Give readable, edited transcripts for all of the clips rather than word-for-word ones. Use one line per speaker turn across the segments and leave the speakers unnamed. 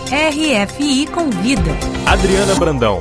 RFI Convida.
Adriana Brandão.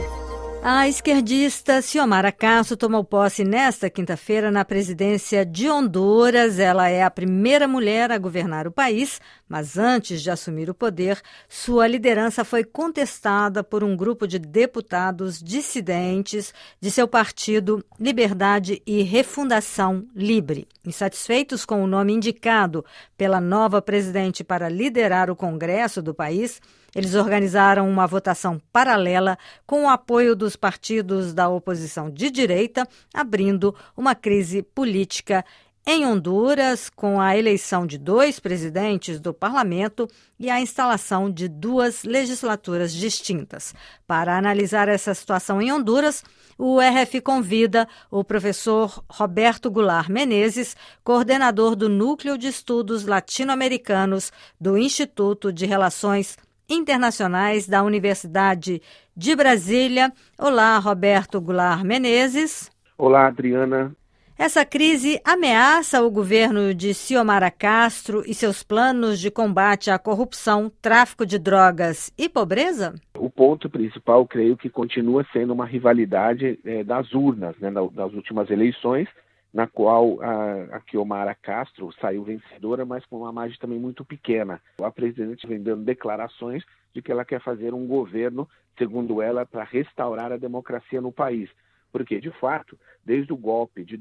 A esquerdista Xiomara Castro tomou posse nesta quinta-feira na presidência de Honduras. Ela é a primeira mulher a governar o país, mas antes de assumir o poder, sua liderança foi contestada por um grupo de deputados dissidentes de seu partido Liberdade e Refundação Libre. Insatisfeitos com o nome indicado pela nova presidente para liderar o Congresso do país, eles organizaram uma votação paralela com o apoio dos partidos da oposição de direita, abrindo uma crise política em Honduras, com a eleição de 2 presidentes do parlamento e a instalação de 2 legislaturas distintas. Para analisar essa situação em Honduras, o RF convida o professor Roberto Goulart Menezes, coordenador do Núcleo de Estudos Latino-Americanos do Instituto de Relações Internacionais da Universidade de Brasília. Olá, Roberto Goulart Menezes.
Olá, Adriana.
Essa crise ameaça o governo de Xiomara Castro e seus planos de combate à corrupção, tráfico de drogas e pobreza?
O ponto principal, creio que continua sendo uma rivalidade das urnas, né, das últimas eleições, na qual a Xiomara Castro saiu vencedora, mas com uma margem também muito pequena. A presidente vem dando declarações de que ela quer fazer um governo, segundo ela, para restaurar a democracia no país. Porque, de fato, desde o golpe de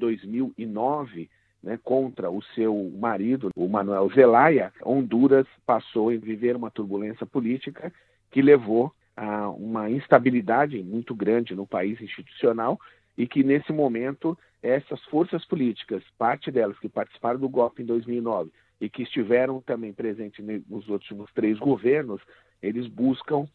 2009, né, contra o seu marido, o Manuel Zelaya, Honduras passou a viver uma turbulência política que levou a uma instabilidade muito grande no país institucional e que, nesse momento, essas forças políticas, parte delas que participaram do golpe em 2009 e que estiveram também presentes nos últimos 3 governos, eles buscam,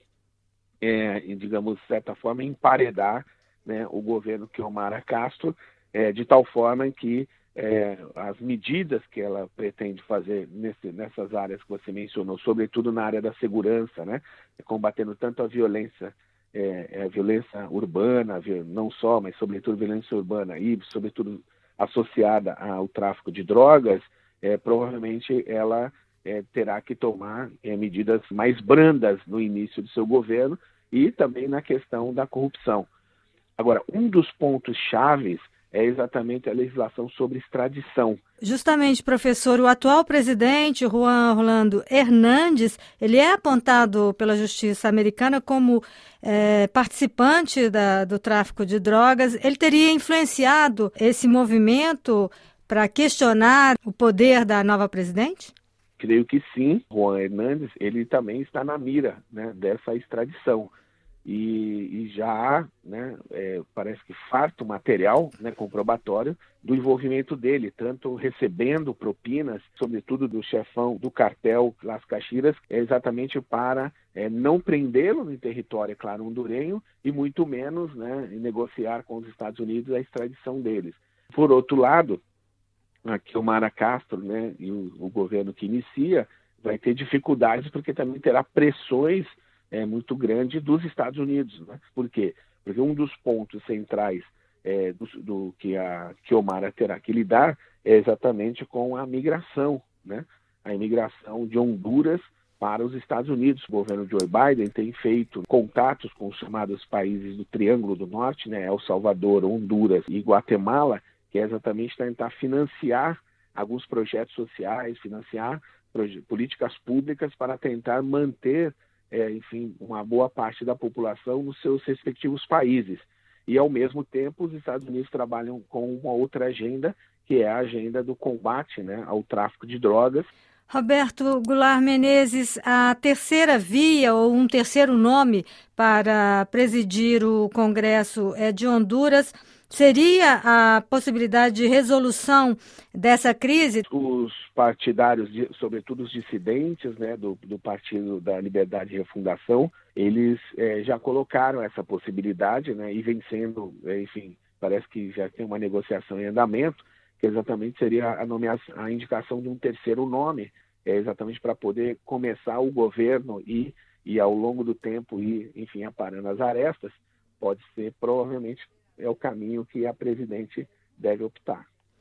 digamos, de certa forma, emparedar, né, o governo Xiomara Castro, de tal forma que as medidas que ela pretende fazer nessas áreas que você mencionou, sobretudo na área da segurança, né, combatendo tanto a violência urbana, não só, mas sobretudo violência urbana e sobretudo associada ao tráfico de drogas, provavelmente ela terá que tomar medidas mais brandas no início do seu governo e também na questão da corrupção. Agora, um dos pontos chaves é exatamente a legislação sobre extradição.
Justamente, professor, o atual presidente, Juan Orlando Hernández, ele é apontado pela justiça americana como participante do tráfico de drogas. Ele teria influenciado esse movimento para questionar o poder da nova presidente?
Creio que sim. Juan Hernández, ele também está na mira, né, dessa extradição. E já há, né, parece que farto material, né, comprobatório do envolvimento dele, tanto recebendo propinas, sobretudo do chefão do cartel Las Caxiras, exatamente para não prendê-lo no território, é claro, hondurenho, e muito menos, né, negociar com os Estados Unidos a extradição deles. Por outro lado, a Xiomara Castro, né, e o governo que inicia vai ter dificuldades porque também terá pressões muito grande dos Estados Unidos, né? Por quê? Porque um dos pontos centrais do que a Xiomara terá que lidar é exatamente com a migração, né? A imigração de Honduras para os Estados Unidos. O governo Joe Biden tem feito contatos com os chamados países do Triângulo do Norte, né? El Salvador, Honduras e Guatemala, que é exatamente tentar financiar alguns projetos sociais, financiar políticas públicas para tentar manter uma boa parte da população nos seus respectivos países. E, ao mesmo tempo, os Estados Unidos trabalham com uma outra agenda, que é a agenda do combate, né, ao tráfico de drogas.
Roberto Goulart Menezes, a terceira via ou um terceiro nome para presidir o Congresso de Honduras seria a possibilidade de resolução dessa crise?
Os partidários, sobretudo os dissidentes, né, do Partido da Liberdade e Refundação, eles já colocaram essa possibilidade, né, e vem sendo, parece que já tem uma negociação em andamento, que exatamente seria a indicação de um terceiro nome, exatamente para poder começar o governo e ao longo do tempo ir, aparando as arestas. Pode ser, provavelmente, é o caminho que a presidente deve optar.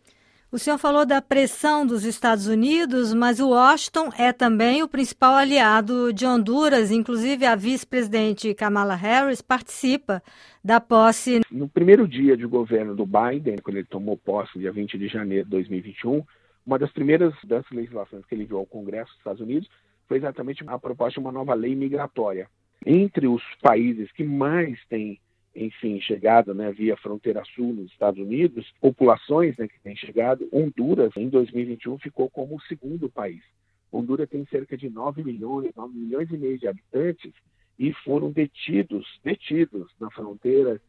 O senhor falou da pressão dos Estados Unidos, mas o Washington é também o principal aliado de Honduras. Inclusive, a vice-presidente Kamala Harris participa da posse.
No primeiro dia de governo do Biden, quando ele tomou posse, dia 20 de janeiro de 2021, uma das primeiras das legislações que ele enviou ao Congresso dos Estados Unidos foi exatamente a proposta de uma nova lei migratória. Entre os países que mais têm chegado, via fronteira sul nos Estados Unidos, populações, que têm chegado, Honduras, em 2021, ficou como o segundo país. Honduras tem cerca de 9 milhões e meio de habitantes e foram detidos na fronteira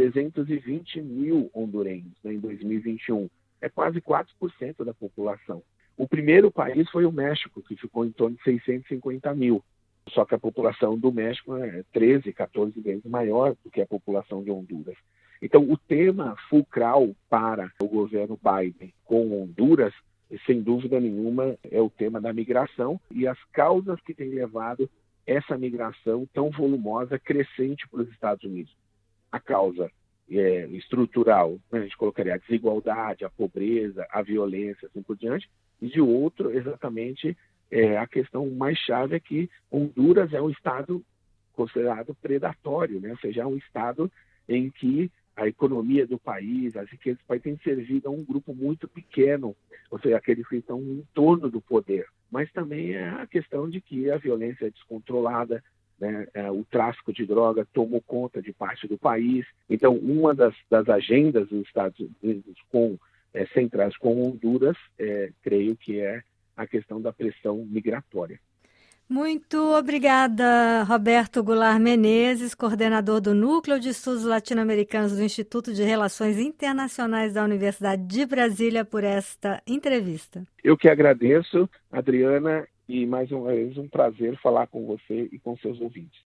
320 mil hondurenhos, em 2021. É quase 4% da população. O primeiro país foi o México, que ficou em torno de 650 mil. Só que a população do México é 13, 14 vezes maior do que a população de Honduras. Então, o tema fulcral para o governo Biden com Honduras, sem dúvida nenhuma, é o tema da migração e as causas que têm levado essa migração tão volumosa, crescente para os Estados Unidos. A causa estrutural, a gente colocaria a desigualdade, a pobreza, a violência, assim por diante, e de outro, exatamente, a questão mais chave é que Honduras é um estado considerado predatório, ou seja, é um estado em que a economia do país, as riquezas do país têm servido a um grupo muito pequeno, ou seja, aqueles que estão em torno do poder. Mas também é a questão de que a violência é descontrolada, o tráfico de droga tomou conta de parte do país. Então, uma das agendas dos Estados Unidos centrais com Honduras, creio que é a questão da pressão migratória.
Muito obrigada, Roberto Goulart Menezes, coordenador do Núcleo de Estudos Latino-Americanos do Instituto de Relações Internacionais da Universidade de Brasília, por esta entrevista.
Eu que agradeço, Adriana, e mais uma vez um prazer falar com você e com seus ouvintes.